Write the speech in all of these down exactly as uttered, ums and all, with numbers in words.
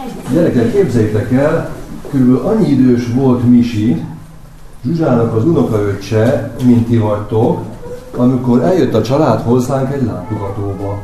Gyerekek, képzeljétek el, körülbelül annyi idős volt Misi, Zsuzsának az unokaöccse, mint ti vagytok, amikor eljött a család hozzánk egy látogatóba.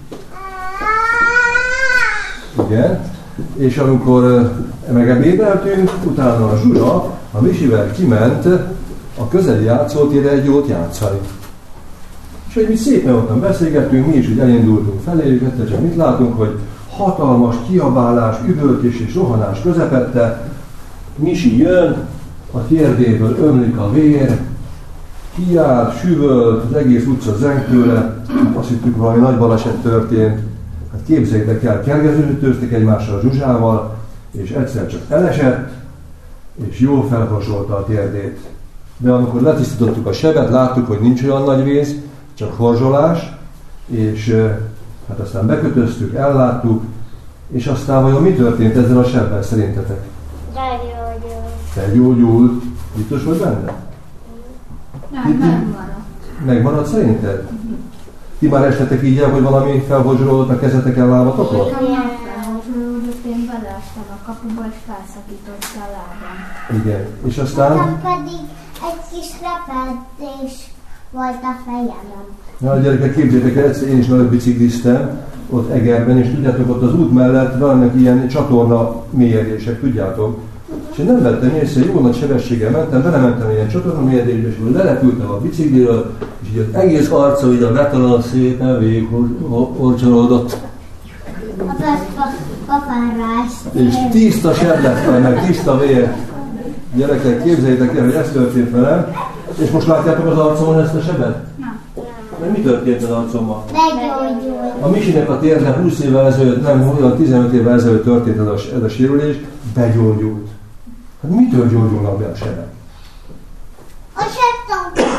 Igen, és amikor megebédeltünk, utána a Zsuzsa a Misivel kiment a közeli játszótérre egy jót játszani. És hogy mi szépen ottan beszélgettünk, mi is úgy elindultunk feléjük, egyszer csak mit látunk, hogy hatalmas kiabálás, üvöltés és rohanás közepette, Misi jön, a térdéből ömlik a vér, kiáll, süvölt, az egész utca zeng tőle, azt hittük, valami nagy baleset történt. Hát képzeljétek el, kergezőzőtőztek egymással a Zsuzsával, és egyszer csak elesett, és jól felhosolta a térdét. De amikor letisztítottuk a sebet, láttuk, hogy nincs olyan nagy vész, csak horzsolás, és hát aztán bekötöztük, elláttuk, és aztán vajon mi történt ezzel a sebbel szerintetek? Begyógyult. Begyógyult. Biztos vagy benne? Nem, megmaradt. Megmaradt szerinted? Ti már estetek így el, hogy valami felhorzsolódott a kezeteken, lábatokon? Nekem nem felhorzsolódott, én beleestem a kapuba, és felszakította a lábam. Igen. És aztán? Nekem pedig egy kis repedés volt a fejemem. Na, a gyerekek, képzeljétek el, egyszer én is nagyon bicikliztem ott Egerben, és tudjátok, ott az út mellett vannak ilyen csatorna mélyedések, tudjátok? És én nem vettem észre, jó nagy sebességgel mentem, belementem ilyen csatorna mélyedésbe, és akkor lelepültem a bicikliről, és így az egész arca, így a betalon szépen végig orcsolódott. Az azt papára estél. És tiszta seb lett, meg tiszta vér. Gyerekek, képzeljétek el, hogy ez történt velem, és most látjátok az arcomon ezt a sebet? Nem. Mert mi történt az arcommal? Begyógyult. A Misinek a térde húsz évvel ezelőtt, nem, olyan tizenöt évvel ezelőtt történt ez a, ez a sérülés, begyógyult. Hát mitől gyógyulnak be a sebek? A septom.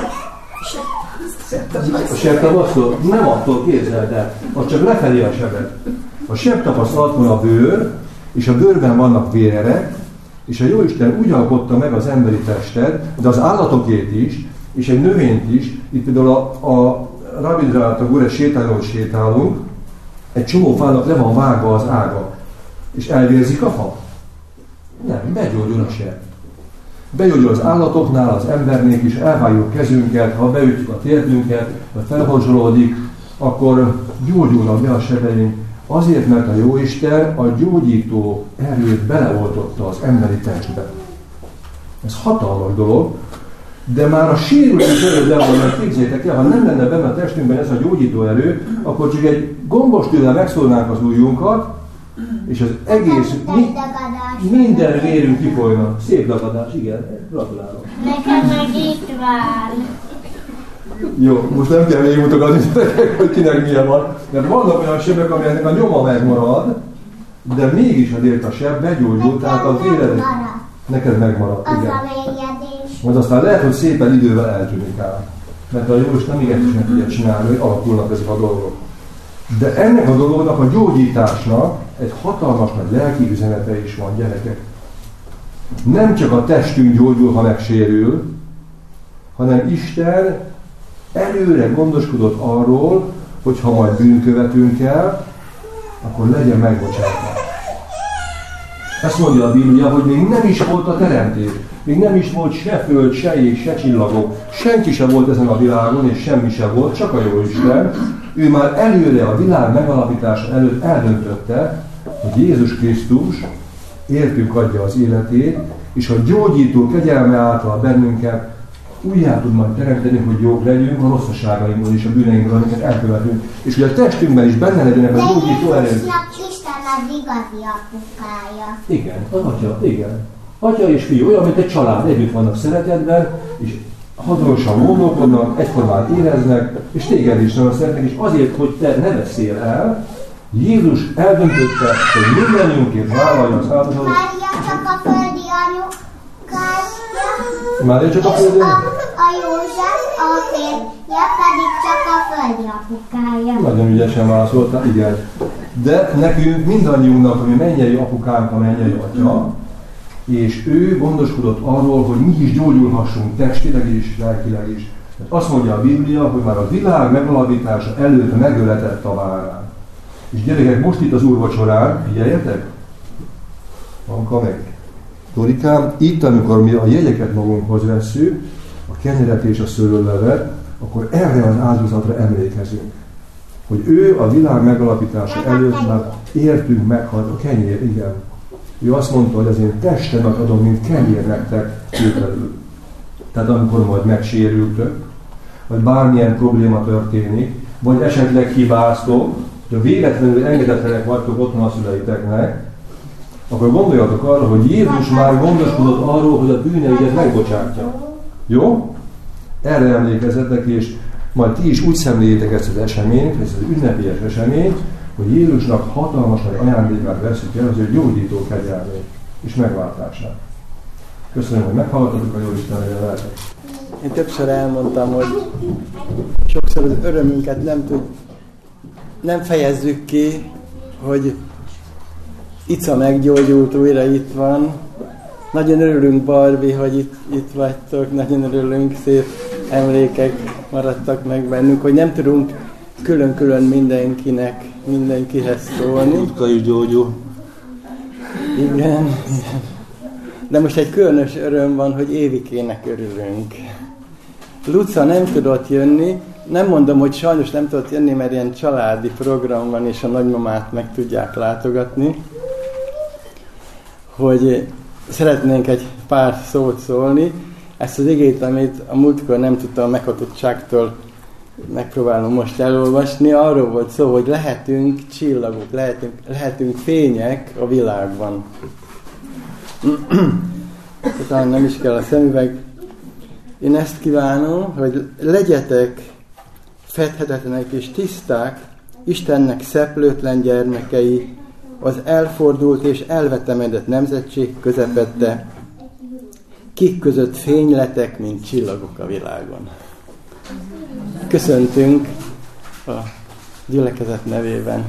A sebtapasztól? Nem attól, képzeld el, az csak lefelé a sebet. A sebtapasztalat van a bőr, és a bőrben vannak vérerek, és a Jóisten úgy alkotta meg az emberi testet, de az állatokét is, és egy növényt is. Itt például a, a Rabindranath Tagore sétálón sétálunk, egy csomó fának le van vágva az ága, és elvérzik a fa. Nem, begyógyul a seb. Begyógyul az állatoknál, az embernél is, elvágjuk kezünket, ha beütjük a térdünket, vagy felhorzsolódik, akkor gyógyulnak be a sebeink. Azért, mert a Jóisten a gyógyító erőt beleoltotta az emberi testbe. Ez hatalmas dolog, de már a sérülés erő le van, mert képzeljétek el, ha nem lenne benne a testünkben ez a gyógyító erő, akkor csak egy gombos tőle megszólnánk az ujjunkat, és az egész, mi, minden vérünk kifolyna. Szép dagadás, igen, gratulálok. Nekem meg itt vár. Jó, most nem kell végigmutogatni, hogy kinek milyen van, mert vannak olyan sebek, amelyeknek a nyoma megmarad, de mégis azért a seb begyógyult, tehát a véred neked megmaradt, Az igen. a mélyedés. Majd aztán lehet, hogy szépen idővel eltűnik el, mert a Jóisten még ezt is meg tudja csinálni, hogy alakulnak ezek a dolgok. De ennek a dolognak, a gyógyításnak egy hatalmas nagy lelki üzenete is van, gyerekek. Nem csak a testünk gyógyul, ha megsérül, hanem Isten előre gondoskodott arról, hogy ha majd bűnkövetünk el, akkor legyen megbocsátás. Ezt mondja a Biblia, hogy még nem is volt a teremtés. Még nem is volt se föld, se ég, se csillagok. Senki sem volt ezen a világon, és semmi sem volt, csak a Jóisten. Ő már előre a világ megalapítása előtt eldöntötte, hogy Jézus Krisztus értünk adja az életét, és a gyógyító kegyelme által bennünket újjá tud majd teremteni, hogy jók legyünk a rosszaságainkból és a bűneinkből, amiket elkövetünk. És hogy a testünkben is benne legyenek a gyógyító erők. Isten az igazi apukája. Igen, az atya, igen. Atya és fiú, olyan, mint egy család, együtt vannak szeretetben, és hazonyosan gondolkodnak, egyformán éreznek, és téged is nagyon szeretnek, és azért, hogy te ne veszél el, Jézus eldöntötte, hogy mindannyiunkért vállalja az áldozatot. Mária csak a földi anyukája. Mária csak a És földi? a, a József, a férje pedig csak a földi apukája. Nagyon ügyesen válaszoltál, igen. De nekünk, mindannyiunknak, ami mennyei apukánk, a mennyei atya, és ő gondoskodott arról, hogy mi is gyógyulhassunk testileg is, lelkileg is. Azt mondja a Biblia, hogy már a világ megalapítása előtt megöletett a várán. És gyerekek, most itt az úrvacsorán, figyeljetek, Anka meg Dorikám, itt, amikor mi a jegyeket magunkhoz vesszük, a kenyeret és a szőlőlevet, akkor erre az áldozatra emlékezünk. Hogy ő a világ megalapítása előtt már értünk meghalt a kenyér, igen. Ő azt mondta, hogy az én testemet adom, mint kenyér nektek tételül. Tehát amikor majd megsérültök, vagy bármilyen probléma történik, vagy esetleg hibáztok, hogy véletlenül engedetlenek vagytok otthon a szüleiteknek, akkor gondoljatok arra, hogy Jézus már gondoskodott arról, hogy a bűneidet megbocsátja. Jó? Erre emlékezzetek, és majd ti is úgy szemléljétek ezt az eseményt, ezt az ünnepélyes eseményt, hogy Jézusnak hatalmas nagy ajándékát veszük el az ő gyógyító kegyelmét és megváltását. Köszönöm, hogy meghallgattatok, a Jóisten legyen veletek. Én többször elmondtam, hogy sokszor az örömünket nem tud, nem fejezzük ki, hogy Ica meggyógyult, újra itt van. Nagyon örülünk, Barbie, hogy itt, itt vagytok, nagyon örülünk, szép emlékek maradtak meg bennünk, hogy nem tudunk külön-külön mindenkinek, mindenkihez szólni. Utka is gyógyul. Igen, igen. De most egy különös öröm van, hogy Évikének örülünk. Luca nem tudott jönni, nem mondom, hogy sajnos nem tudott jönni, mert ilyen családi program van, és a nagymamát meg tudják látogatni, hogy szeretnénk egy pár szót szólni. Ezt az igét, amit a múltkor nem tudtam a meghatottságtól megpróbálom most elolvasni, arról volt szó, hogy lehetünk csillagok, lehetünk, lehetünk fények a világban. Talán nem is kell a szemüveg. Én ezt kívánom, hogy legyetek fedhetetlenek és tiszták, Istennek szeplőtlen gyermekei, az elfordult és elvetemedett nemzetség közepette, kik között fényletek, mint csillagok a világon. Köszöntünk a gyülekezet nevében.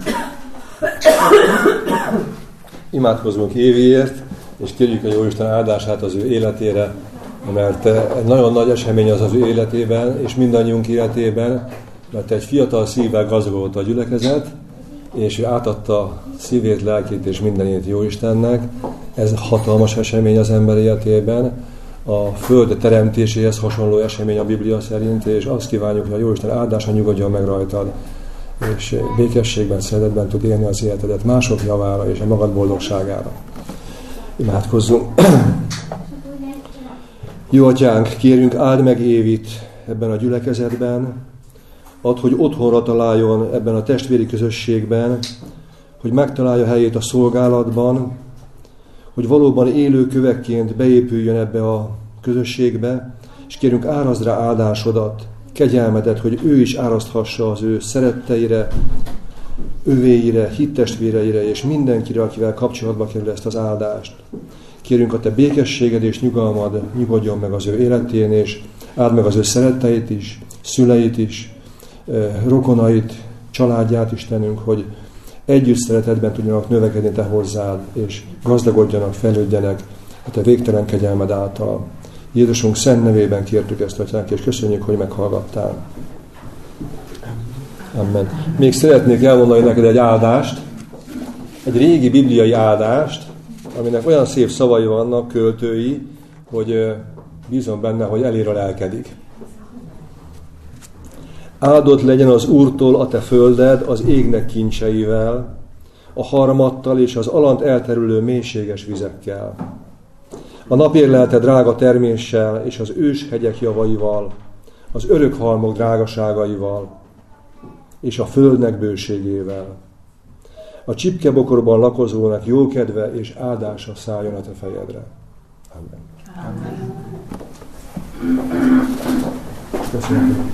Imádkozunk Éviért, és kérjük a Jóisten áldását az ő életére, mert egy nagyon nagy esemény az az ő életében, és mindannyiunk életében, mert egy fiatal szívvel gazdagodott a gyülekezet, és ő átadta szívét, lelkét és mindenét Jóistennek. Ez hatalmas esemény az ember életében, a föld teremtéséhez hasonló esemény a Biblia szerint, és azt kívánjuk, hogy a Jóisten áldása nyugodjon meg rajtad, és békességben, szeretetben tud élni az életedet mások javára és a magad boldogságára. Imádkozzunk! Jó Atyánk, kérünk, áld meg Évit ebben a gyülekezetben, add, hogy otthonra találjon ebben a testvéri közösségben, hogy megtalálja helyét a szolgálatban, hogy valóban élő kövekként beépüljön ebbe a közösségbe, és kérünk, árazd rá áldásodat, kegyelmedet, hogy ő is áraszthassa az ő szeretteire, övéire, hittestvéreire és mindenkire, akivel kapcsolatba kerül ezt az áldást. Kérünk, a te békességed és nyugalmad nyugodjon meg az ő életén, és áld meg az ő szeretteit is, szüleit is, rokonait, családját, Istenünk, hogy együtt szeretetben tudjanak növekedni te hozzád, és gazdagodjanak, fejlődjenek a te végtelen kegyelmed által. Jézusunk szent nevében kértük ezt, Atyánk, és köszönjük, hogy meghallgattál. Amen. Még szeretnék elmondani neked egy áldást, egy régi bibliai áldást, aminek olyan szép szavai vannak, költői, hogy bízom benne, hogy elér a lelkedik. Áldott legyen az Úrtól a te földed az égnek kincseivel, a harmattal és az alant elterülő mélységes vizekkel. A napérlelte drága terméssel és az ős hegyek javaival, az örök halmok drágaságaival és a földnek bőségével. A csipkebokorban lakozónak jókedve és áldása szálljon a te fejedre. Amen. Amen. Köszönöm.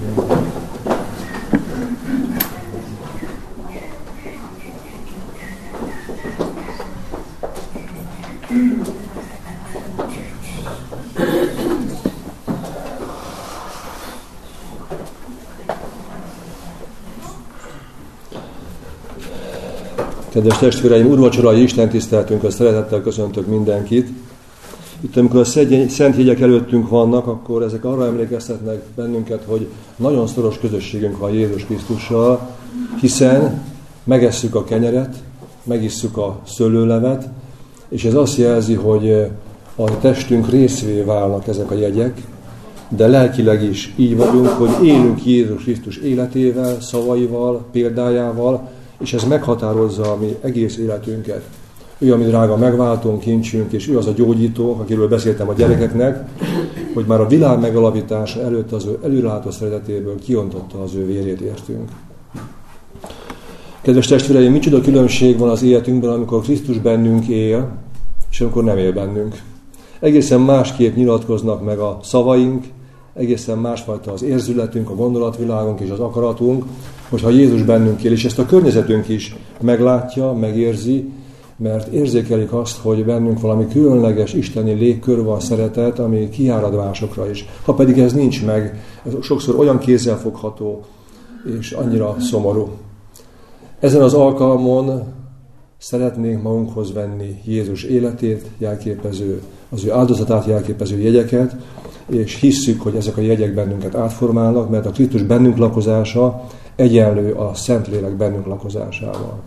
Kedves testvéreim, úrvacsorai Isten tiszteltünkön szeretettel köszöntök mindenkit. Itt, amikor a szent jegyek előttünk vannak, akkor ezek arra emlékeztetnek bennünket, hogy nagyon szoros közösségünk van Jézus Krisztussal, hiszen megesszük a kenyeret, megisszuk a szőlőlevet, és ez azt jelzi, hogy a testünk részévé válnak ezek a jegyek, de lelkileg is így vagyunk, hogy élünk Jézus Krisztus életével, szavaival, példájával, és ez meghatározza a mi egész életünket. Ő a mi drága megváltónk, kincsünk, és ő az a gyógyító, akiről beszéltem a gyerekeknek, hogy már a világ megalapítása előtt az ő előrelátó szeretetéből kiontotta az ő vérét értünk. Kedves testvéreim, micsoda különbség van az életünkben, amikor Krisztus bennünk él, és amikor nem él bennünk. Egészen másképp nyilatkoznak meg a szavaink, egészen másfajta az érzületünk, a gondolatvilágunk és az akaratunk, hogyha Jézus bennünk él, és ezt a környezetünk is meglátja, megérzi, mert érzékelik azt, hogy bennünk valami különleges isteni légkör van, szeretet, ami kiárad másokra is. Ha pedig ez nincs meg, ez sokszor olyan kézzelfogható, és annyira szomorú. Ezen az alkalmon szeretnénk magunkhoz venni Jézus életét jelképező, az ő áldozatát jelképező jegyeket, és hisszük, hogy ezek a jegyek bennünket átformálnak, mert a Krisztus bennünk lakozása egyenlő a Szentlélek bennünk lakozásával.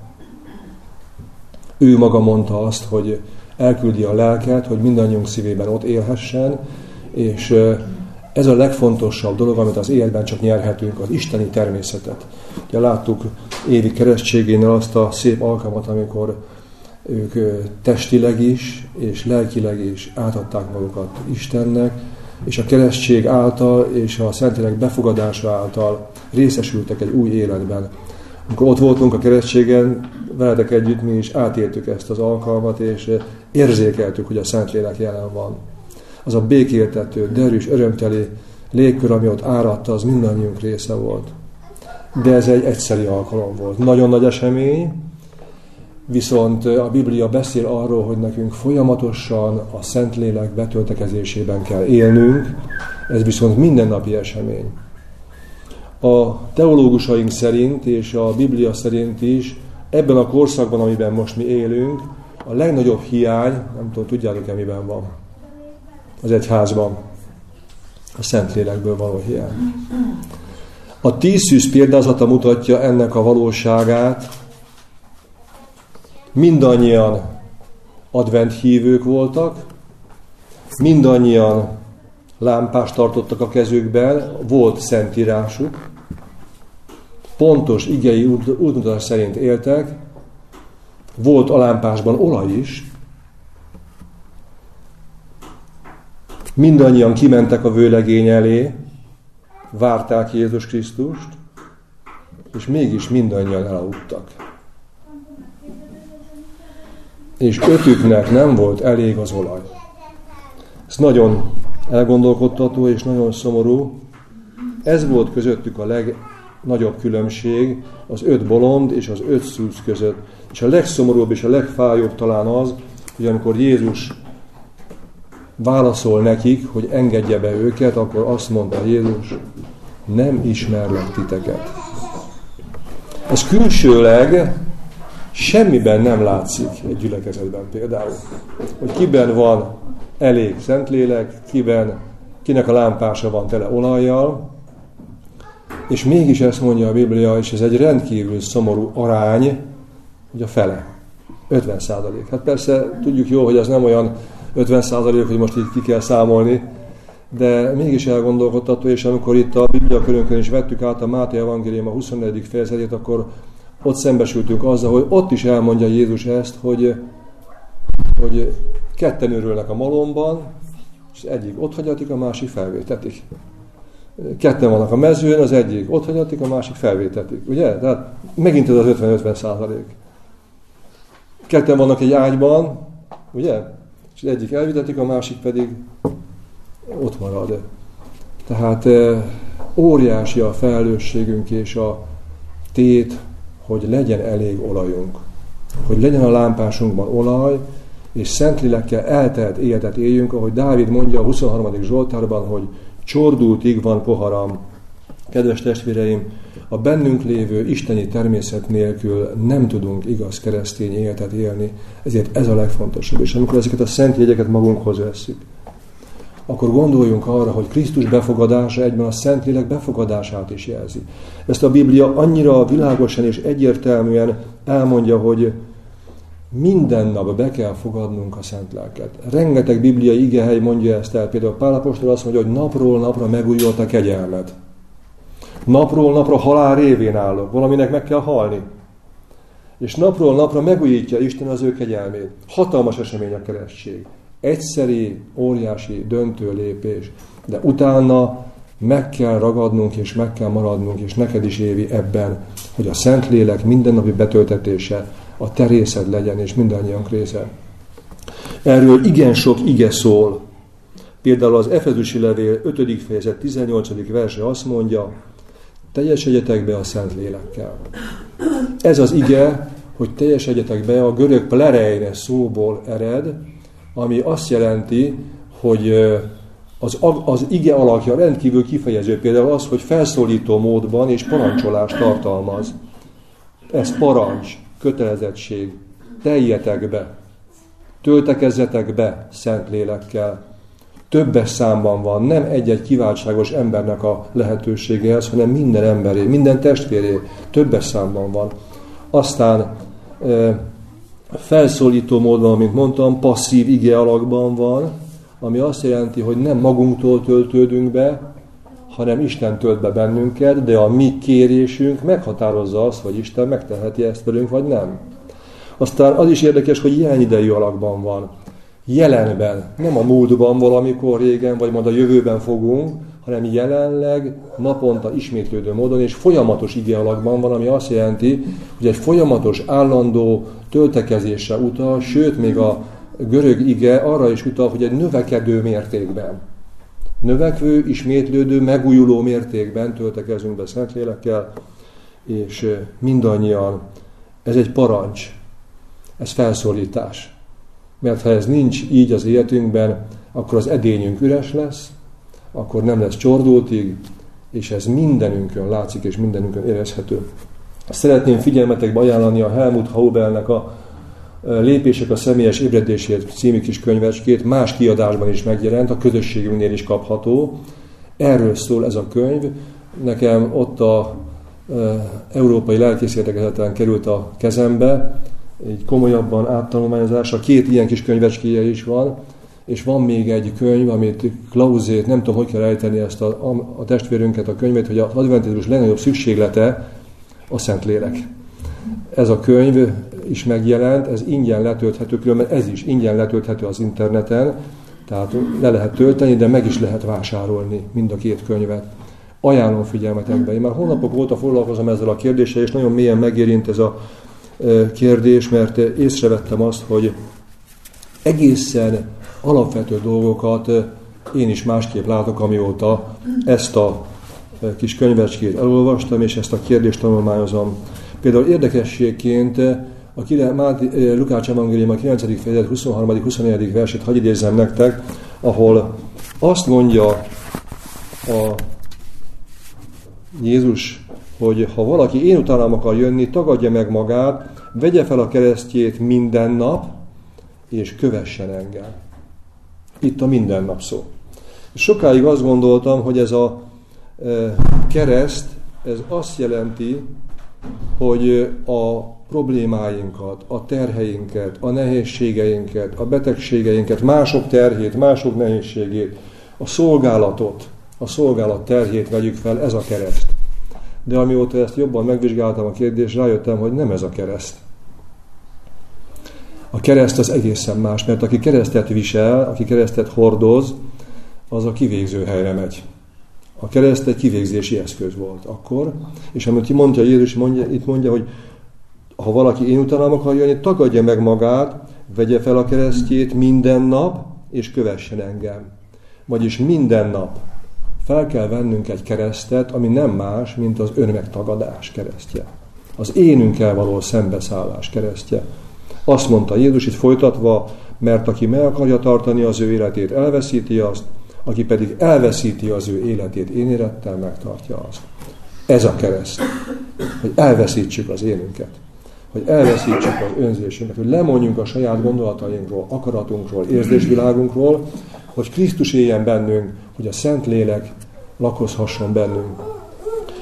Ő maga mondta azt, hogy elküldi a lelket, hogy mindannyiunk szívében ott élhessen, és ez a legfontosabb dolog, amit az életben csak nyerhetünk, az isteni természetet. Ugye láttuk Évi keresztségénél azt a szép alkalmat, amikor ők testileg is, és lelkileg is átadták magukat Istennek, és a keresztség által, és a Szentlélek befogadása által részesültek egy új életben. Amikor ott voltunk a keresztségen, veletek együtt mi is átéltük ezt az alkalmat, és érzékeltük, hogy a Szentlélek jelen van. Az a békéltető, derűs, örömteli légkör, ami ott áradta, az mindannyiunk része volt. De ez egy egyszeri alkalom volt. Nagyon nagy esemény, viszont a Biblia beszél arról, hogy nekünk folyamatosan a Szentlélek betöltekezésében kell élnünk, ez viszont mindennapi esemény. A teológusaink szerint és a Biblia szerint is ebben a korszakban, amiben most mi élünk, a legnagyobb hiány, nem tudom, tudjátok-e miben van? Az egyházban. A Szentlélekből való hiány. A tíz szűz példázata mutatja ennek a valóságát. Mindannyian advent hívők voltak, mindannyian lámpást tartottak a kezükben, volt szentírásuk, pontos igei útmutatás szerint éltek, volt a lámpásban olaj is, mindannyian kimentek a vőlegény elé, várták Jézus Krisztust, és mégis mindannyian elaludtak. És ötüknek nem volt elég az olaj. Ez nagyon elgondolkodtató és nagyon szomorú. Ez volt közöttük a legnagyobb különbség az öt bolond és az öt szűz között. És a legszomorúbb és a legfájóbb talán az, hogy amikor Jézus válaszol nekik, hogy engedje be őket, akkor azt mondta Jézus, nem ismerlek titeket. Ez külsőleg semmiben nem látszik egy gyülekezetben például. Hogy kiben van elég Szentlélek, kiben, kinek a lámpása van tele olajjal, és mégis ezt mondja a Biblia, és ez egy rendkívül szomorú arány, hogy a fele, ötven százalék. Hát persze tudjuk jól, hogy ez nem olyan ötven százalék, hogy most így ki kell számolni, de mégis elgondolkodtató, és amikor itt a Biblia körünkön is vettük át a Máté evangélium a huszonnegyedik fejezetét, akkor ott szembesültünk azzal, hogy ott is elmondja Jézus ezt, hogy, hogy ketten örülnek a malomban, és egyik ott hagyatik, a másik felvétetik. Ketten vannak a mezőn, az egyik ott hagyatik, a másik felvétetik. Ugye? Tehát megint ez az ötven-ötven százalék. Ketten vannak egy ágyban, ugye? És az egyik elvitetik, a másik pedig ott marad. Tehát óriási a felelősségünk és a tét, hogy legyen elég olajunk. Hogy legyen a lámpásunkban olaj, és Szentlélekkel eltelt életet éljünk, ahogy Dávid mondja a huszonharmadik Zsoltárban, hogy csordultig van poharam. Kedves testvéreim, a bennünk lévő isteni természet nélkül nem tudunk igaz keresztény életet élni, ezért ez a legfontosabb. És amikor ezeket a szent jegyeket magunkhoz vesszük, akkor gondoljunk arra, hogy Krisztus befogadása egyben a Szentlélek befogadását is jelzi. Ezt a Biblia annyira világosan és egyértelműen elmondja, hogy, Minden nap be kell fogadnunk a szent lelket. Rengeteg bibliai igehely mondja ezt el. Például Pál apostol azt mondja, hogy napról napra megújult a kegyelmed. Napról napra halál révén állok. Valaminek meg kell halni. És napról napra megújítja Isten az ő kegyelmét. Hatalmas esemény a keresztség. Egyszeri, óriási, döntő lépés. De utána meg kell ragadnunk, és meg kell maradnunk, és neked is, Évi, ebben, hogy a Szentlélek mindennapi betöltetése a te részed legyen, és mindannyiunk része. Erről igen sok ige szól. Például az Efezusi levél ötödik fejezet tizennyolcadik verse azt mondja, teljesedjetek be a Szentlélekkel. Ez az ige, hogy teljesedjetek be, a görög plereine szóból ered, ami azt jelenti, hogy az, az ige alakja rendkívül kifejező. Például az, hogy felszólító módban és parancsolást tartalmaz. Ez parancs, kötelezettség. Teljetek be. Töltekezzetek be Szentlélekkel. Többes számban van, nem egy-egy kiváltságos embernek a lehetőségehez, hanem minden emberé, minden testvéré, többes számban van. Aztán e, felszólító módon, mint mondtam, passzív ige alakban van, ami azt jelenti, hogy nem magunktól töltődünk be, hanem Isten tölt be bennünket, de a mi kérésünk meghatározza azt, hogy Isten megteheti ezt velünk, vagy nem. Aztán az is érdekes, hogy jelenidejű alakban van. Jelenben, nem a múltban valamikor régen, vagy majd a jövőben fogunk, hanem jelenleg, naponta ismétlődő módon, és folyamatos ige alakban van, ami azt jelenti, hogy egy folyamatos, állandó töltekezésre utal, sőt, még a görög ige arra is utal, hogy egy növekedő mértékben, növekvő, ismétlődő, megújuló mértékben töltekezünk be Szentlélekkel, és mindannyian, ez egy parancs, ez felszólítás. Mert ha ez nincs így az életünkben, akkor az edényünk üres lesz, akkor nem lesz csordultig, és ez mindenünkön látszik, és mindenünkön érezhető. Szeretném figyelmetekbe ajánlani a Helmut Haubelnek a Lépések a személyes ébredésért című kis könyvecskét, más kiadásban is megjelent, a közösségünknél is kapható. Erről szól ez a könyv. Nekem ott a e, Európai Lelkészértekezleten került a kezembe, egy komolyabban áttanulmányozásra, két ilyen kis könyvecskéje is van, és van még egy könyv, amit Klausét, nem tudom, hogy kell ejteni ezt a, a, a testvérünket a könyvét, hogy az adventizmus legnagyobb szükséglete a Szentlélek. Ez a könyv is megjelent, ez ingyen letölthető, különben ez is ingyen letölthető az interneten, tehát le lehet tölteni, de meg is lehet vásárolni mind a két könyvet. Ajánlom figyelmetekbe. Én már hónapok óta foglalkozom ezzel a kérdéssel, és nagyon mélyen megérint ez a kérdés, mert észrevettem azt, hogy egészen alapvető dolgokat én is másképp látok, amióta ezt a kis könyvecskét elolvastam, és ezt a kérdést tanulmányozom. Például érdekességként a Lukács evangélium a kilencedik fejezet huszonharmadik huszonnegyedik versét hadd idézzem nektek, ahol azt mondja a Jézus, hogy ha valaki én utánam akar jönni, tagadja meg magát, vegye fel a keresztjét minden nap, és kövessen engem. Itt a minden nap szó. És sokáig azt gondoltam, hogy ez a e, kereszt, ez azt jelenti, hogy a problémáinkat, a terheinket, a nehézségeinket, a betegségeinket, mások terhét, mások nehézségét, a szolgálatot, a szolgálat terhét vegyük fel, ez a kereszt. De amióta ezt jobban megvizsgáltam a kérdést, rájöttem, hogy nem ez a kereszt. A kereszt az egészen más, mert aki keresztet visel, aki keresztet hordoz, az a kivégző helyre megy. A kereszt egy kivégzési eszköz volt akkor, és amit mondja Jézus, mondja, itt mondja, hogy ha valaki én utánam akar jönni, tagadja meg magát, vegye fel a keresztjét minden nap, és kövessen engem. Vagyis minden nap fel kell vennünk egy keresztet, ami nem más, mint az önmegtagadás keresztje. Az énünkkel való szembeszállás keresztje. Azt mondta Jézus itt folytatva, mert aki meg akarja tartani az ő életét, elveszíti azt, aki pedig elveszíti az ő életét én élettel, megtartja azt. Ez a kereszt. Hogy elveszítsük az énünket. Hogy elveszítsük az önzésünket. Hogy lemondjunk a saját gondolatainkról, akaratunkról, érzésvilágunkról, hogy Krisztus éljen bennünk, hogy a Szentlélek lakozhasson bennünk.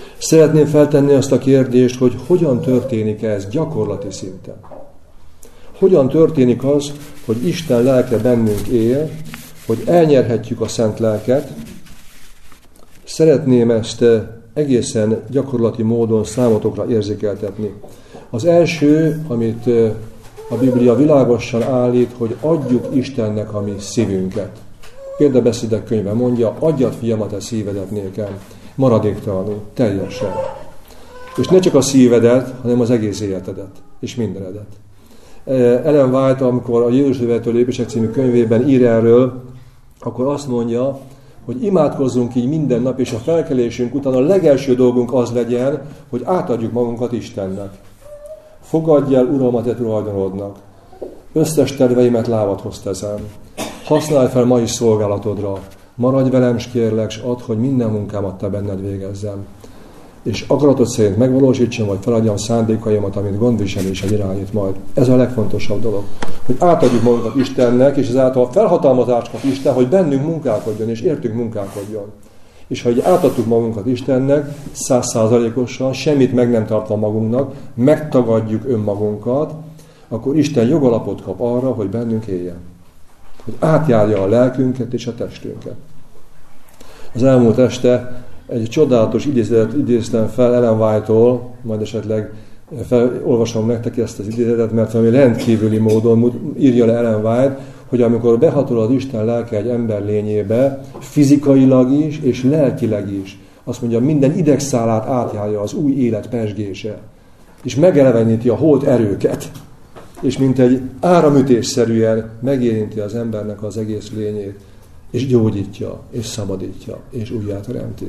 Szeretném feltenni azt a kérdést, hogy hogyan történik ez gyakorlati szinten. Hogyan történik az, hogy Isten lelke bennünk él, hogy elnyerhetjük a szent lelket? Szeretném ezt egészen gyakorlati módon számotokra érzékeltetni. Az első, amit a Biblia világosan állít, hogy adjuk Istennek a mi szívünket. Példabeszédek könyve mondja, adjad fiamat a szívedet nékem, maradéktalanul, teljesen. És ne csak a szívedet, hanem az egész életedet, és mindenedet. Ellen White, amikor a Jézusövető Lépések című könyvében ír erről, akkor azt mondja, hogy imádkozzunk így minden nap, és a felkelésünk után a legelső dolgunk az legyen, hogy átadjuk magunkat Istennek. Fogadj el, Uram, a te tulajdonodnak. Összes terveimet lábadhoz teszem. Használj fel ma is szolgálatodra. Maradj velem, s kérlek, s add, hogy minden munkámat te benned végezzem. És akaratod szerint megvalósítsam, vagy feladjam szándékaimat, amit gondviseléssel irányít majd. Ez a legfontosabb dolog. Hogy átadjuk magunkat Istennek, és ezáltal felhatalmazást kap Isten, hogy bennünk munkálkodjon, és értünk munkálkodjon. És ha így átadtuk magunkat Istennek, százszázalékosan, semmit meg nem tartva magunknak, megtagadjuk önmagunkat, akkor Isten jogalapot kap arra, hogy bennünk éljen. Hogy átjárja a lelkünket és a testünket. Az elmúlt este egy csodálatos idézetet idéztem fel Ellen White-tól, majd esetleg felolvasom nektek ezt az idézetet, mert valami rendkívüli módon írja le Ellen White, hogy amikor behatol az Isten lelke egy ember lényébe, fizikailag is és lelkileg is, azt mondja, minden idegszálát átjárja az új élet pezsgése, és megeleveníti a holt erőket, és mint egy áramütésszerűen megérinti az embernek az egész lényét, és gyógyítja, és szabadítja, és újjáteremti.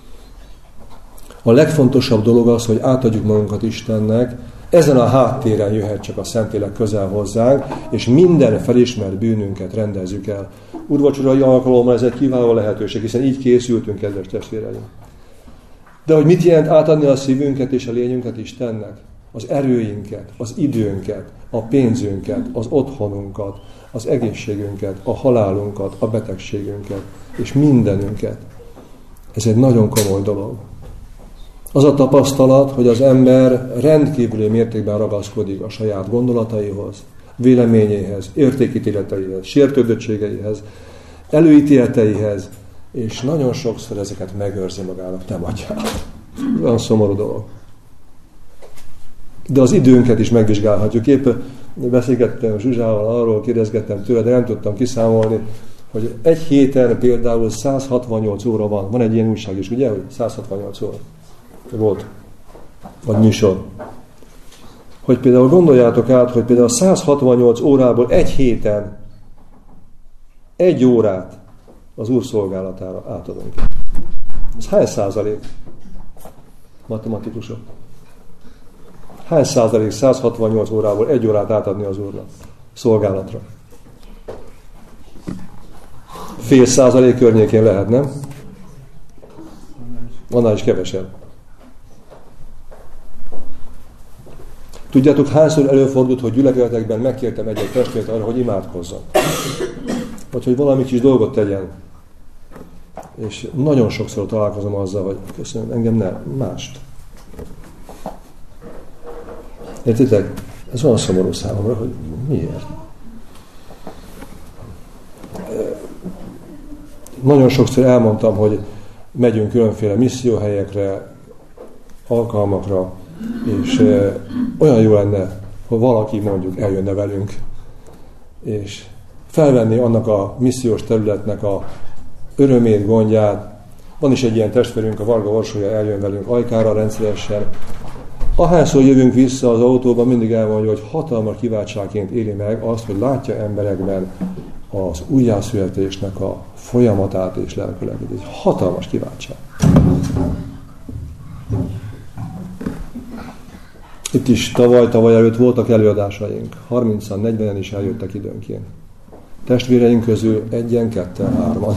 A legfontosabb dolog az, hogy átadjuk magunkat Istennek, ezen a háttéren jöhet csak a Szentlélek közel hozzánk, és minden felismert bűnünket rendezzük el. Úrvacsorai alkalommal ez egy kiváló lehetőség, hiszen így készültünk, kedves testvéreim. De hogy mit jelent átadni a szívünket és a lényünket Istennek? Az erőinket, az időnket, a pénzünket, az otthonunkat, az egészségünket, a halálunkat, a betegségünket, és mindenünket. Ez egy nagyon komoly dolog. Az a tapasztalat, hogy az ember rendkívüli mértékben ragaszkodik a saját gondolataihoz, véleményéhez, értékítéleteihez, sértődöttségeihez, előítéleteihez, és nagyon sokszor ezeket megőrzi magának, nem adját. Olyan szomorú dolog. De az időnket is megvizsgálhatjuk. Épp beszélgettem Zsuzsával, arról kérdezgettem tőle, de nem tudtam kiszámolni, hogy egy héten például száz hatvannyolc óra van. Van egy ilyen újság is, ugye, hogy száz hatvannyolc óra. Volt. Vagy műsor. Hogy például gondoljátok át, hogy például száz hatvannyolc órából egy héten egy órát az Úr szolgálatára átadunk. Ez hány százalék? Matematikusok. Hány százalék száz hatvannyolc órából egy órát átadni az Úrnak szolgálatra? Fél százalék környékén lehet, nem? Annál is kevesebb. Tudjátok, hányszor előfordult, hogy gyülekezetekben megkértem egy-egy testvért arra, hogy imádkozzon. Vagy hogy valami kis dolgot tegyen. És nagyon sokszor találkozom azzal, hogy köszönöm, engem nem, mást. Értitek? Ez olyan szomorú számomra, hogy miért? Nagyon sokszor elmondtam, hogy megyünk különféle misszióhelyekre, alkalmakra, és olyan jó lenne, ha valaki mondjuk eljönne velünk, és felvenni annak a missziós területnek a örömét, gondját. Van is egy ilyen testvérünk, a Varga Orsolya eljön velünk Ajkára rendszeresen. Ahányszor jövünk vissza az autóban, mindig elmondja, hogy hatalmas kiváltságként éli meg azt, hogy látja emberekben az újjászületésnek a folyamatát és lelkületét. Egy hatalmas kiváltság. Itt is tavaly, tavaly előtt voltak előadásaink. harmincan, negyvenen is eljöttek időnként. Testvéreink közül egyen, ketten, hárman.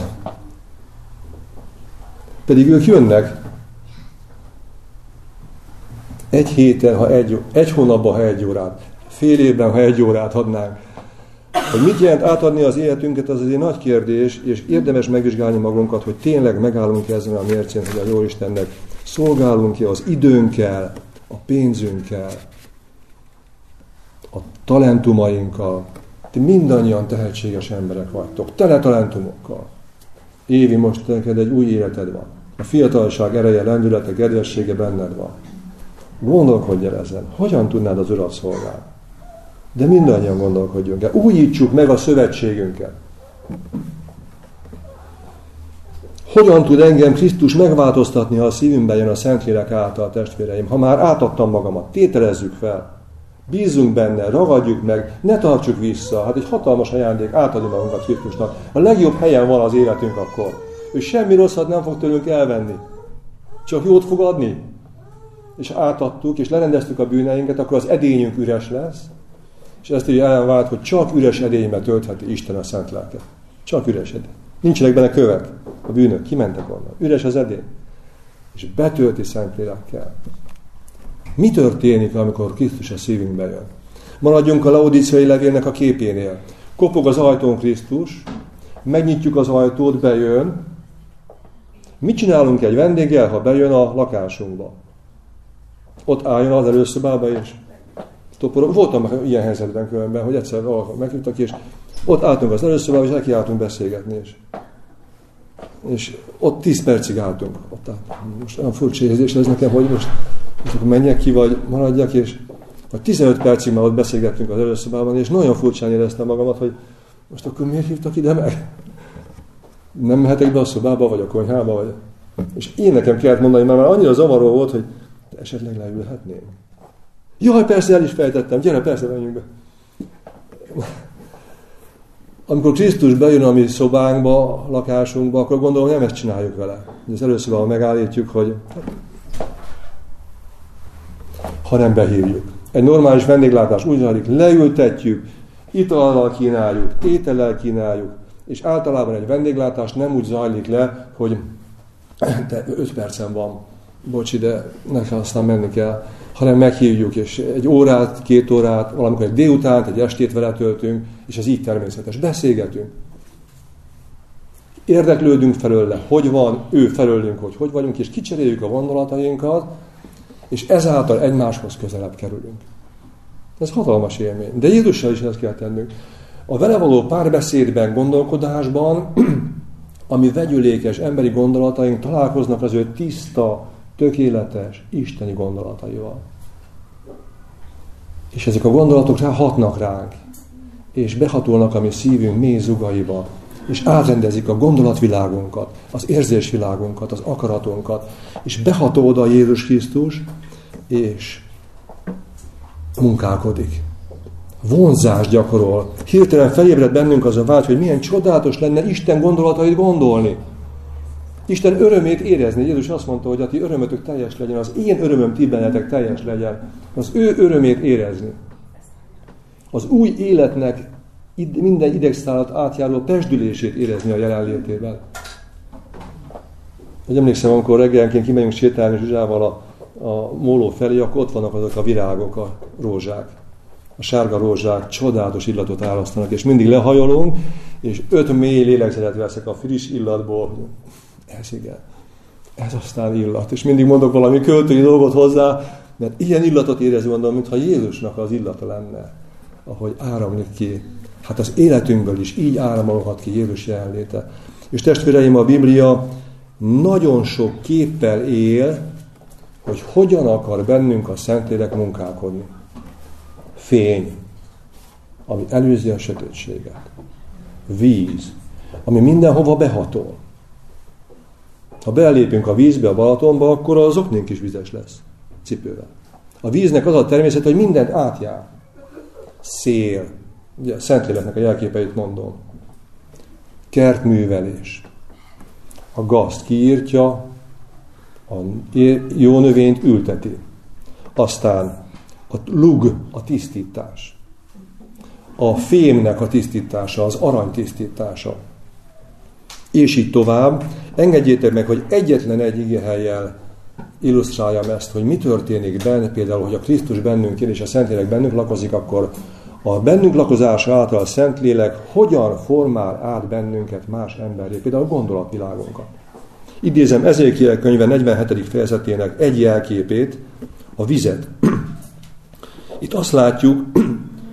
Pedig ők jönnek. Egy héten, ha egy, egy hónapban, ha egy órát, fél évben, ha egy órát adnánk. Hogy mit jelent átadni az életünket, az egy nagy kérdés, és érdemes megvizsgálni magunkat, hogy tényleg megállunk ezen a mércén, hogy a Jóistennek szolgálunk ki az időnkkel, a pénzünkkel, a talentumainkkal. Ti mindannyian tehetséges emberek vagytok, tele talentumokkal. Évi, most neked egy új életed van. A fiatalság ereje, lendülete, kedvessége benned van. Gondolkodj el ezen. Hogyan tudnád az Urat szolgálni? De mindannyian gondolkodjunk el. Újítsuk meg a szövetségünket. Hogyan tud engem Krisztus megváltoztatni, ha a szívünkbe jön a Szentlélek által, testvéreim? Ha már átadtam magamat, tételezzük fel. Bízzunk benne, ragadjuk meg, ne tartsuk vissza. Hát egy hatalmas ajándék átadni magunkat Krisztusnak. A legjobb helyen van az életünk akkor. Ő semmi rosszat nem fog tőlünk elvenni. Csak jót fog adni. És átadtuk, és lerendeztük a bűneinket, akkor az edényünk üres lesz. És ezt így Ellen White, hogy csak üres edénybe töltheti Isten a szent lelket. Csak üres edény. Nincsenek benne kövek. A bűnök kimentek onnan. Üres az edény. És betölti Szentlélekkel. Mi történik, amikor Krisztus a szívünkbe jön? Maradjunk a laodíceai levélnek a képénél. Kopog az ajtón Krisztus, megnyitjuk az ajtót, bejön. Mit csinálunk egy vendéggel, ha bejön a lakásunkba? Ott álljon az előszobába, és toporog. Voltam ilyen helyzetben különben, hogy egyszer valahol meghívtak, és ott álltunk az előszobába, és nekiálltunk beszélgetni. És, és ott tíz percig álltunk. Ott álltunk. Most olyan furcsa érzés ez nekem, hogy most, most akkor menjek ki, vagy maradjak, és tizenöt percig már ott beszélgettünk az előszobában, és nagyon furcsán éreztem magamat, hogy most akkor miért hívtak ide meg? Nem mehetek be a szobába, vagy a konyhába, vagy... És én nekem kellett mondani, mert már annyira zavaró volt, hogy esetleg leülhetném. Jaj, persze, el is fejtettem, gyere, persze, menjünk be. Amikor Krisztus bejön a mi szobánkba, lakásunkba, akkor gondolom, nem ezt csináljuk vele. Az előszobában megállítjuk, hogy hanem behívjuk. Egy normális vendéglátás úgy zajlik, leültetjük, itallal kínáljuk, étellel kínáljuk, és általában egy vendéglátás nem úgy zajlik le, hogy te öt percen van, bocsi, de nekem aztán menni kell, hanem meghívjuk, és egy órát, két órát, valamikor egy délutánt, egy estét vele töltünk, és ez így természetes. Beszélgetünk. Érdeklődünk felőle, hogy van, ő felőlünk, hogy hogy vagyunk, és kicseréljük a gondolatainkat, és ezáltal egymáshoz közelebb kerülünk. Ez hatalmas élmény. De Jézussal is ezt kell tennünk. A vele való párbeszédben, gondolkodásban, ami vegyülékes emberi gondolataink találkoznak az ő tiszta, tökéletes, isteni gondolataival. És ezek a gondolatok rá hatnak ránk, és behatolnak a mi szívünk mély zugaiba, és átrendezik a gondolatvilágunkat, az érzésvilágunkat, az akaratunkat, és behatol oda Jézus Krisztus, és munkálkodik. Vonzást gyakorol. Hirtelen felébred bennünk az a vágy, hogy milyen csodálatos lenne Isten gondolatait gondolni. Isten örömét érezni. Jézus azt mondta, hogy a ti örömötök teljes legyen, az én örömöm ti bennetek teljes legyen. Az ő örömét érezni. Az új életnek minden idegszálat átjáró pezsdülését érezni a jelenlétében. Hogy emlékszem, amikor reggelenként kimegyünk sétálni Zsuzsával a, a móló felé, akkor ott vannak azok a virágok, a rózsák. A sárga rózsák csodálatos illatot árasztanak, és mindig lehajolunk, és öt mély lélegzetet veszek a friss illatból. Ez igen, ez aztán illat. És mindig mondok valami költői dolgot hozzá, mert ilyen illatot érezni mondom, mintha Jézusnak az illata lenne, ahogy áramlik ki. Hát az életünkből is így áramolhat ki Jézus jelenléte. És testvéreim, a Biblia nagyon sok képpel él, hogy hogyan akar bennünk a Szentlélek munkálkodni. Fény, ami előzi a sötétséget. Víz, ami mindenhova behatol. Ha belépünk a vízbe, a Balatonba, akkor az oknink is vizes lesz, cipővel. A víznek az a természet, hogy mindent átjár. Szél, ugye a Szentléleknek a jelképeit mondom. Kertművelés. A gazt kiírtja, a jó növényt ülteti. Aztán a lug, a tisztítás. A fémnek a tisztítása, az arany tisztítása. És így tovább. Engedjétek meg, hogy egyetlen egy igehelyjel illusztráljam ezt, hogy mi történik benne, például, hogy a Krisztus bennünk él, és a Szentlélek bennünk lakozik, akkor a bennünk lakozása által a Szentlélek hogyan formál át bennünket más emberré, például a gondolatvilágunkat. Idézem Ezékiel könyve negyvenhetedik fejezetének egy jelképét, a vizet. Itt azt látjuk,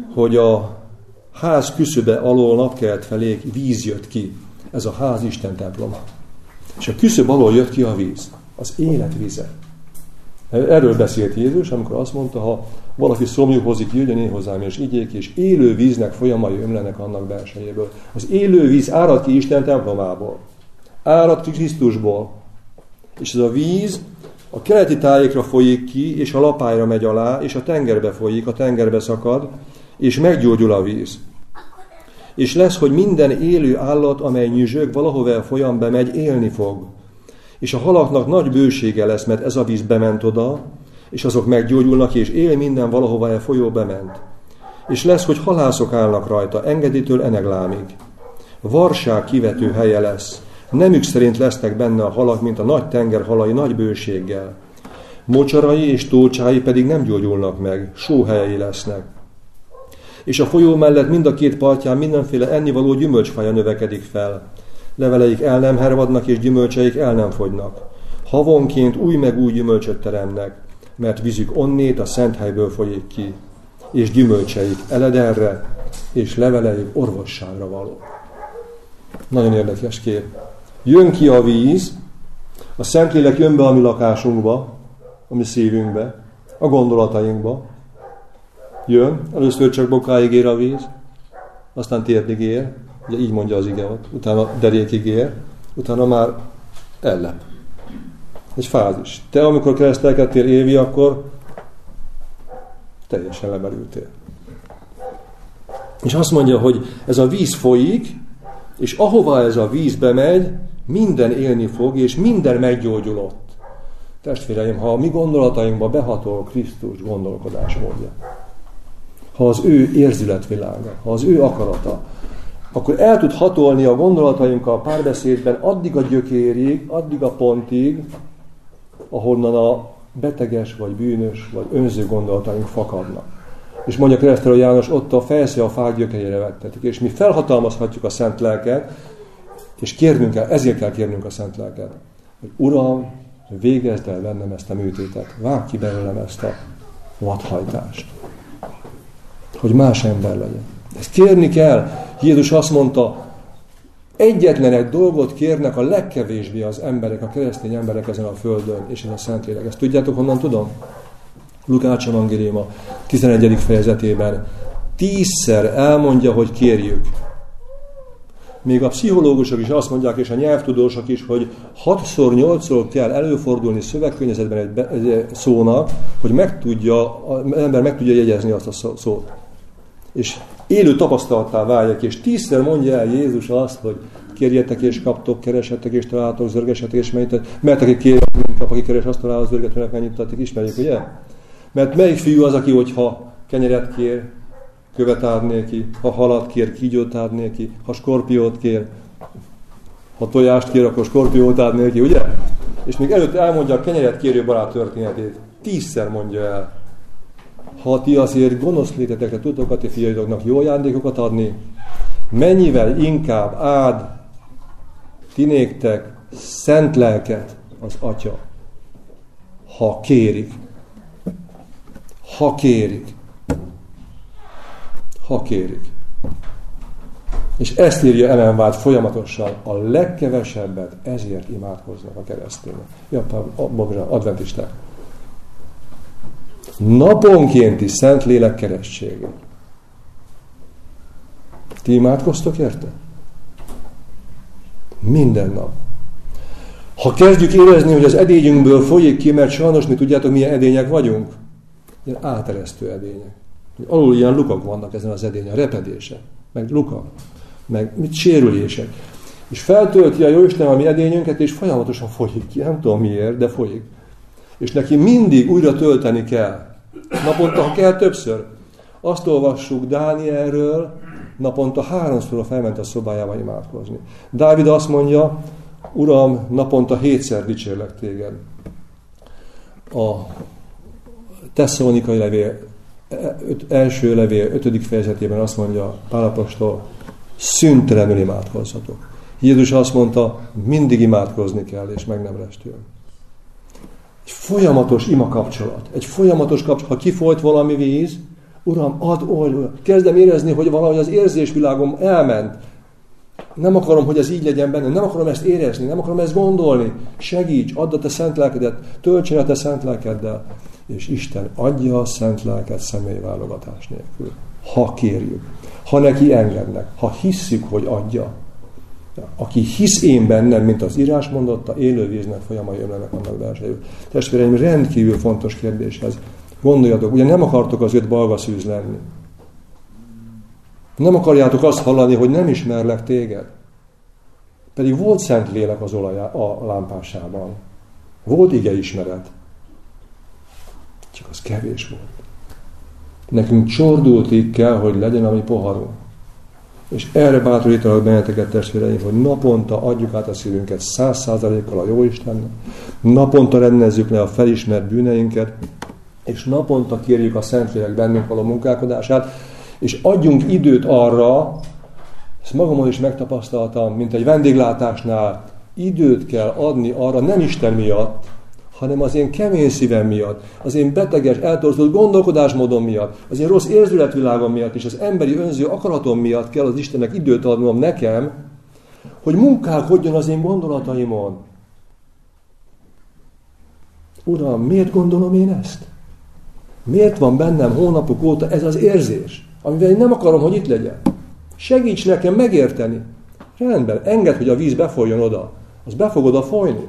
hogy a ház küszöbe alól napkelt felé víz jött ki. Ez a ház Isten temploma. És a küszöb alól jött ki a víz. Az élet víze. Erről beszélt Jézus, amikor azt mondta, ha valaki szomjú hozik, jöjjön én hozzám, és igyék, és élő víznek folyamai ömlenek annak belsejéből. Az élő víz árad ki Isten templomából. Árad ki Krisztusból. És ez a víz a keleti tájékra folyik ki, és a lapályra megy alá, és a tengerbe folyik, a tengerbe szakad, és meggyógyul a víz. És lesz, hogy minden élő állat, amely nyüzsög, valahova a folyambe megy, élni fog. És a halaknak nagy bősége lesz, mert ez a víz bement oda, és azok meggyógyulnak, és él minden valahova a folyó bement. És lesz, hogy halászok állnak rajta, Engeditől Eneglámig. Varság kivető helye lesz. Nemük szerint lesznek benne a halak, mint a nagy tenger halai nagy bőséggel. Mocsarai és tócsái pedig nem gyógyulnak meg, sóhelyei lesznek. És a folyó mellett mind a két partján mindenféle ennivaló gyümölcsfája növekedik fel. Leveleik el nem hervadnak, és gyümölcseik el nem fogynak. Havonként új meg új gyümölcsöt teremnek, mert vízük onnét a szent helyből folyik ki, és gyümölcseik elederre, és leveleik orvosságra való. Nagyon érdekes kép. Jön ki a víz, a Szentlélek jön be a mi lakásunkba, a mi szívünkbe, a gondolatainkba. Jön, először csak bokáig ér a víz, aztán térdig ér, ugye így mondja az ige ott, utána derékig ér, utána már ellep. Egy fázis. Te, amikor keresztelkedtél, Évi, akkor teljesen lemerültél. És azt mondja, hogy ez a víz folyik, és ahova ez a víz bemegy, minden élni fog, és minden meggyógyulott. Testvéreim, ha a mi gondolatainkba behatol Krisztus gondolkodásmódja, ha az ő érzületvilága, ha az ő akarata, akkor el tud hatolni a gondolatainkkal a párbeszédben addig a gyökérig, addig a pontig, ahonnan a beteges, vagy bűnös, vagy önző gondolataink fakadnak. És mondja keresztelő János, ott a fejsze a fák gyökerére vettetik. És mi felhatalmazhatjuk a Szent Lelket, és kérnünk kell, ezért kell kérnünk a Szent Lelket, hogy Uram, végezd el bennem ezt a műtétet, vágd ki belőlem ezt a vadhajtást, hogy más ember legyen. Ezt kérni kell. Jézus azt mondta, egyetlen egy dolgot kérnek a legkevésbé az emberek, a keresztény emberek ezen a földön, és ez a Szentlélek. Ezt tudjátok, honnan tudom? Lukács evangélium a tizenegyedik fejezetében tízszer elmondja, hogy kérjük. Még a pszichológusok is azt mondják, és a nyelvtudósok is, hogy hatszor, nyolcszor kell előfordulni szövegkörnyezetben egy, be, egy szónak, hogy meg tudja, az ember meg tudja jegyezni azt a szót. És élő tapasztalattá váljak, és tízszer mondja el Jézus azt, hogy kérjetek és kaptok, keresetek és találtok, zörgesetek és megnyittatok. Mert aki kér, kap, aki keres, azt talál, zörgetőnek megnyittatok, ismerjük, ugye? Mert melyik fiú az, aki, hogyha kenyeret kér, követ ad néki, ha halat kér, kígyót ad néki, ha skorpiót kér, ha tojást kér, akkor skorpiót ad néki, ugye? És még előtt elmondja a kenyeret kérő barát történetét. Tízszer mondja el. Ha ti azért gonosz létetekre tudtok a ti fiaitoknak jó ajándékokat adni, mennyivel inkább áld ti néktek szent lelket az Atya, ha kérik. Ha kérik. Ha kérik. És ezt írja Ellen White folyamatosan, a legkevesebbet ezért imádkoznak a keresztények. Ja, adventisták. Naponkénti Szentlélek keressége. Ti imádkoztok érte? Minden nap. Ha kezdjük érezni, hogy az edényünkből folyik ki, mert sajnos mi tudjátok, milyen edények vagyunk? Ilyen áteresztő edények. Alul ilyen lukak vannak ezen az edényen, repedése, meg lukak, meg mit sérülések. És feltölti a Jóisten a mi edényünket, és folyamatosan folyik ki. Nem tudom miért, de folyik. És neki mindig újra tölteni kell. Naponta, ha kell, többször. Azt olvassuk Dánielről, naponta háromszor felment a szobájába imádkozni. Dávid azt mondja, Uram, naponta hétszer dicsérlek téged. A Tesszalonikai levél, első levél, ötödik fejezetében azt mondja Pál apostol, szüntelenül imádkozzatok. Jézus azt mondta, mindig imádkozni kell, és meg nem restül. Egy folyamatos ima kapcsolat. Egy folyamatos kapcsolat. Ha kifolyt valami víz, Uram, add oldal. Kezdem érezni, hogy valahogy az érzésvilágom elment. Nem akarom, hogy ez így legyen bennem. Nem akarom ezt érezni, nem akarom ezt gondolni. Segíts, add a te szent lelkedet, töltsen a te szent lelkeddel. És Isten adja a szent lelket személyválogatás nélkül. Ha kérjük, ha neki engednek, ha hisszük, hogy adja. Aki hisz én bennem, mint az írás mondotta, élő víznek folyamai ömlenek annak belsejük. Testvéreim, rendkívül fontos kérdés ez. Gondoljatok, ugye nem akartok az öt balgaszűz lenni. Nem akarjátok azt hallani, hogy nem ismerlek téged. Pedig volt szent lélek az olajá, a lámpásában. Volt ige ismeret. Csak az kevés volt. Nekünk csordultig kell, hogy legyen a mi poharunk. És erre bátorítanak benneteket, testvéreim, hogy naponta adjuk át a szívünket száz százalékkal a Jóistennek, naponta rendezzük le a felismert bűneinket, és naponta kérjük a Szentlélek bennünk való munkálkodását, és adjunk időt arra, ezt magamon is megtapasztaltam, mint egy vendéglátásnál, időt kell adni arra, nem Isten miatt, hanem az én kemény szívem miatt, az én beteges, eltorzult gondolkodásmódom miatt, az én rossz érzületvilágom miatt, és az emberi önző akaratom miatt kell az Istennek időt adnom nekem, hogy munkálkodjon az én gondolataimon. Uram, miért gondolom én ezt? Miért van bennem hónapok óta ez az érzés, amivel én nem akarom, hogy itt legyen? Segíts nekem megérteni. Rendben, engedd, hogy a víz befolyjon oda. Az be fog oda folyni.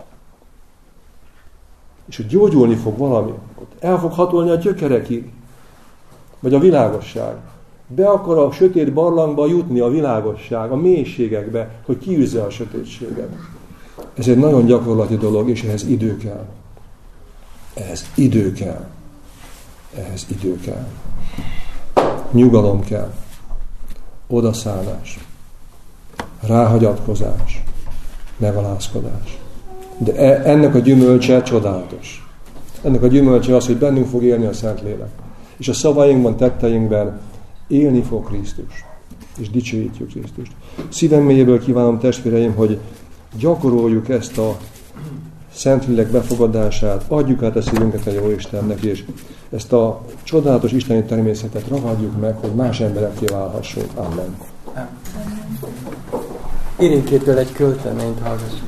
És hogy gyógyulni fog valami. El fog hatolni a gyökerekig. Vagy a világosság. Be akar a sötét barlangba jutni a világosság, a mélységekbe, hogy kiűzze a sötétséget. Ez egy nagyon gyakorlati dolog, és ehhez idő kell. Ehhez idő kell. Ehhez idő kell. Nyugalom kell. Odaszállás. Ráhagyatkozás. Megalázkodás. De ennek a gyümölcse csodálatos. Ennek a gyümölcse az, hogy bennünk fog élni a Szentlélek. És a szavainkban, tetteinkben élni fog Krisztus. És dicsőítjük Krisztust. Szívem mélyéből kívánom, testvéreim, hogy gyakoroljuk ezt a Szentlélek befogadását, adjuk át a szívünket a Jóistennek, és ezt a csodálatos isteni természetet ragadjuk meg, hogy más emberekké válhassunk. Amen. Irinkétől egy költeményt hallgassuk.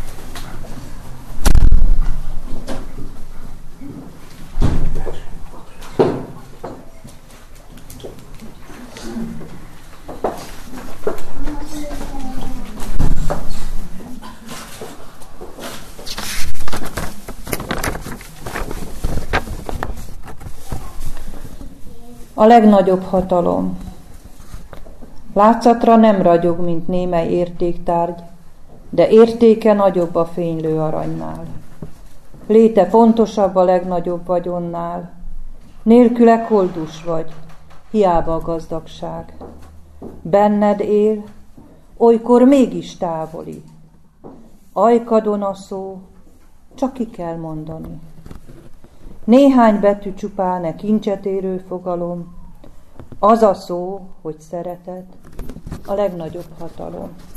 A legnagyobb hatalom. Látszatra nem ragyog, mint némely értéktárgy, de értéke nagyobb a fénylő aranynál. Léte fontosabb a legnagyobb vagyonnál. Nélküle koldus vagy, hiába a gazdagság. Benned él, olykor mégis távoli. Ajkadon a szó, csak ki kell mondani. Néhány betű csupán e kincset érő fogalom, az a szó, hogy szeretet, a legnagyobb hatalom.